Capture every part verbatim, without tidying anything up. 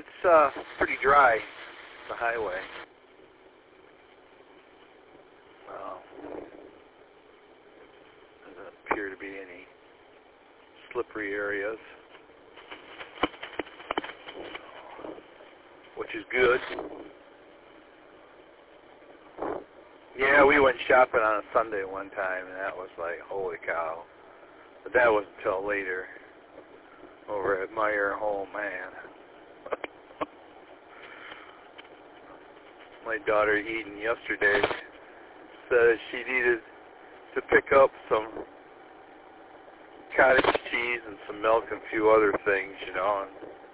it's uh, pretty dry, the highway. Uh, doesn't appear to be any slippery areas, which is good. Yeah, we went shopping on a Sunday one time, and that was like, holy cow. But that wasn't until later over at Meyer Home, man. My daughter Eden yesterday said she needed to pick up some cottage cheese and some milk and a few other things, you know.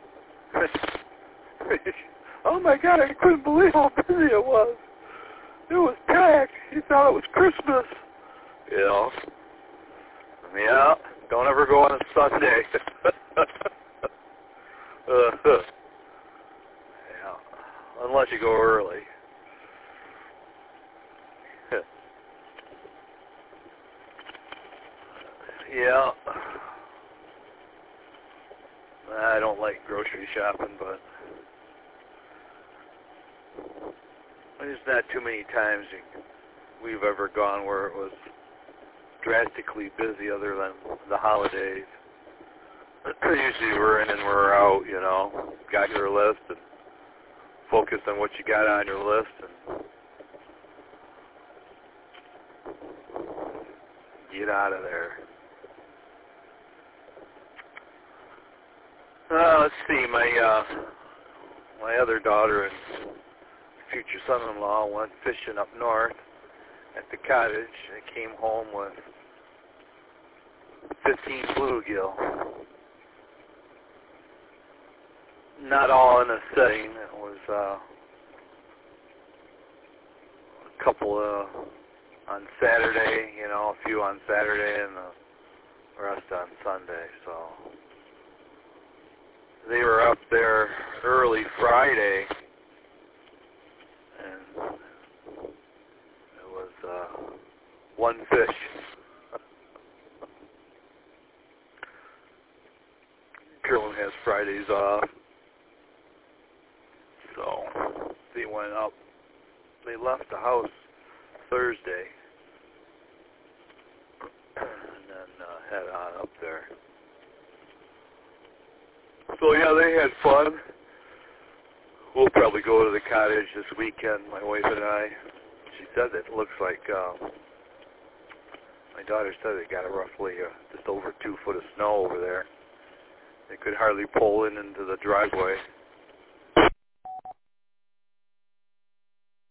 And oh my God, I couldn't believe how busy it was. It was packed. He thought it was Christmas. You know. Yeah, don't ever go on a Sunday. uh, yeah, unless you go early. Yeah. I don't like grocery shopping, but there's not too many times we've ever gone where it was drastically busy other than the holidays. Usually we're in and we're out, you know, got your list and focus on what you got on your list and get out of there. Uh, let's see, my uh, my other daughter and future son-in-law went fishing up north at the cottage and came home with fifteen bluegill. Not all in a setting. It was uh, a couple uh, on Saturday, you know, a few on Saturday and the rest on Sunday, so they were up there early Friday, and it was uh, one fish. Carolyn has Fridays off, so they went up. They left the house Thursday, and then uh, head on up there. So yeah, they had fun. We'll probably go to the cottage this weekend, my wife and I. She said that it looks like, uh, my daughter said it got a roughly uh, just over two foot of snow over there. They could hardly pull in into the driveway.